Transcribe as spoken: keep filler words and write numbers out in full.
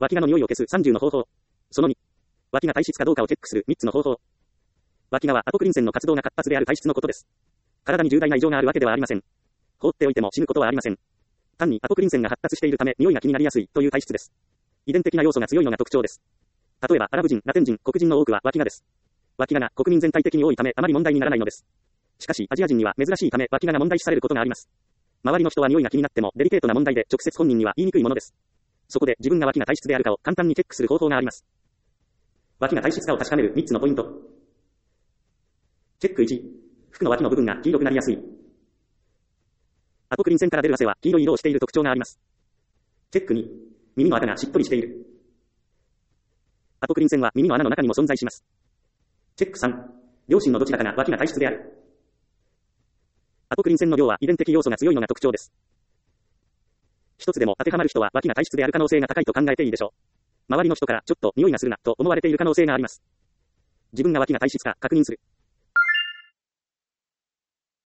脇がの匂いを消すさんじゅうの方法。そのに、脇が体質かどうかをチェックするみっつの方法。脇がはアポクリン腺の活動が活発である体質のことです。体に重大な異常があるわけではありません。放っておいても死ぬことはありません。単にアポクリン腺が発達しているため匂いが気になりやすいという体質です。遺伝的な要素が強いのが特徴です。例えばアラブ人、ラテン人、黒人の多くは脇がです。脇がが国民全体的に多いためあまり問題にならないのです。しかしアジア人には珍しいため脇がが問題視されることがあります。周りの人は匂いが気になってもデリケートな問題で直接本人には言いにくいものです。そこで自分が脇が体質であるかを簡単にチェックする方法があります。脇が体質かを確かめるみっつのポイント。チェックいち、服の脇の部分が黄色くなりやすい。アポクリン腺から出る汗は黄色い色をしている特徴があります。チェックに、耳の穴がしっとりしている。アポクリン腺は耳の穴の中にも存在します。チェックさん、両親のどちらかが脇が体質である。アポクリン腺の量は遺伝的要素が強いのが特徴です。一つでも当てはまる人は脇が体質である可能性が高いと考えていいでしょう。周りの人からちょっと匂いがするなと思われている可能性があります。自分が脇が体質か確認する。